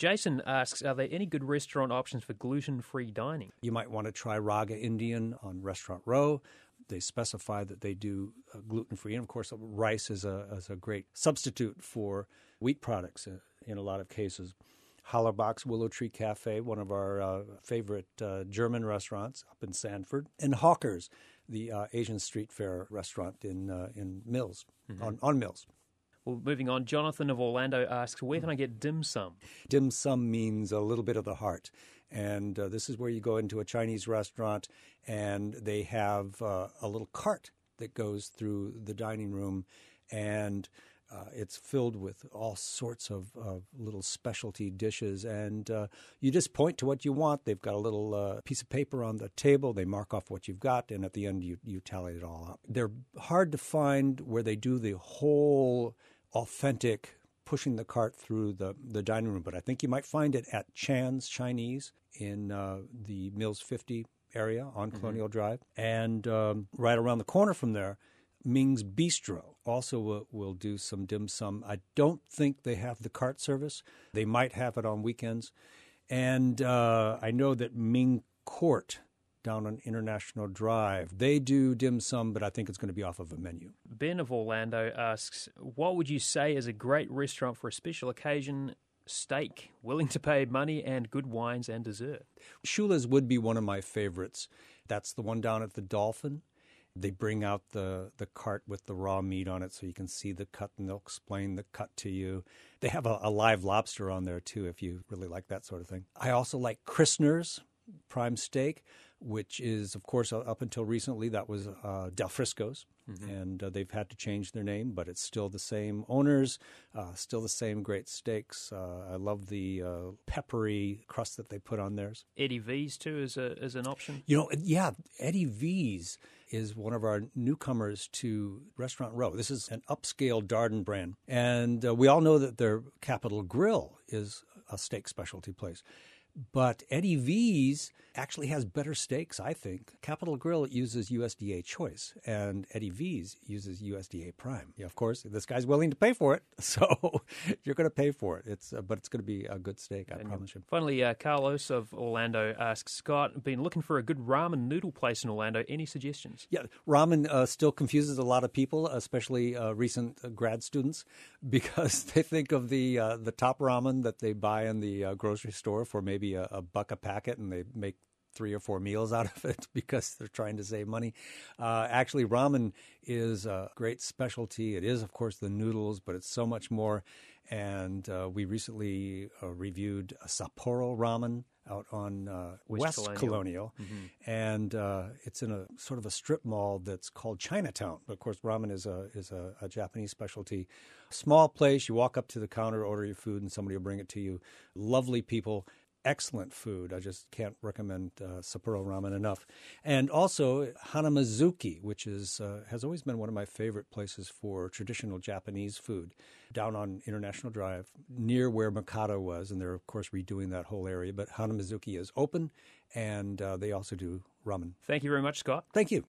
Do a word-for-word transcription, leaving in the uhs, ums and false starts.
Jason asks, are there any good restaurant options for gluten-free dining? You might want to try Raga Indian on Restaurant Row. They specify that they do uh, gluten-free. And, of course, rice is a, is a great substitute for wheat products in, in a lot of cases. Hallerbach's Willow Tree Cafe, one of our uh, favorite uh, German restaurants up in Sanford. And Hawker's, the uh, Asian street fair restaurant in uh, in Mills, mm-hmm. on, on Mills. Well, moving on, Jonathan of Orlando asks, where can I get dim sum? Dim sum means a little bit of the heart. And uh, this is where you go into a Chinese restaurant and they have uh, a little cart that goes through the dining room, and uh, it's filled with all sorts of uh, little specialty dishes. And uh, you just point to what you want. They've got a little uh, piece of paper on the table. They mark off what you've got, and at the end you, you tally it all up. They're hard to find where they do the whole authentic pushing the cart through the, the dining room. But I think you might find it at Chan's Chinese in uh, the Mills fifty area on mm-hmm. Colonial Drive. And um, right around the corner from there, Ming's Bistro also will, will do some dim sum. I don't think they have the cart service. They might have it on weekends. And uh, I know that Ming Court down on International Drive, they do dim sum, but I think it's going to be off of a menu. Ben of Orlando asks, what would you say is a great restaurant for a special occasion steak, willing to pay money, and good wines and dessert? Shula's would be one of my favorites. That's the one down at the Dolphin. They bring out the, the cart with the raw meat on it so you can see the cut, and they'll explain the cut to you. They have a, a live lobster on there, too, if you really like that sort of thing. I also like Christner's prime steak, which is, of course, up until recently, that was uh, Del Frisco's. Mm-hmm. And uh, they've had to change their name, but it's still the same owners, uh, still the same great steaks. Uh, I love the uh, peppery crust that they put on theirs. Eddie V's, too, is, a, is an option? You know, yeah, Eddie V's is one of our newcomers to Restaurant Row. This is an upscale Darden brand. And uh, we all know that their Capital Grille is a steak specialty place. But Eddie V's actually has better steaks, I think. Capital Grille uses U S D A Choice, and Eddie V's uses U S D A Prime. Yeah, of course, this guy's willing to pay for it, so you're going to pay for it. It's, uh, but it's going to be a good steak, I and promise you. Finally, uh, Carlos of Orlando asks, Scott, been looking for a good ramen noodle place in Orlando. Any suggestions? Yeah, ramen uh, still confuses a lot of people, especially uh, recent uh, grad students, because they think of the uh, the top ramen that they buy in the uh, grocery store for maybe A, a buck a packet, and they make three or four meals out of it because they're trying to save money. Uh, actually, ramen is a great specialty. It is, of course, the noodles, but it's so much more. And uh, we recently uh, reviewed a Sapporo ramen out on uh, West, West Colonial, Colonial. Mm-hmm. and uh, it's in a sort of a strip mall that's called Chinatown. But of course, ramen is a is a, a Japanese specialty. Small place. You walk up to the counter, order your food, and somebody will bring it to you. Lovely people. Excellent food. I just can't recommend uh, Sapporo ramen enough. And also Hanamazuki, which is uh, has always been one of my favorite places for traditional Japanese food, down on International Drive, near where Mikado was. And they're, of course, redoing that whole area. But Hanamazuki is open, and uh, they also do ramen. Thank you very much, Scott. Thank you.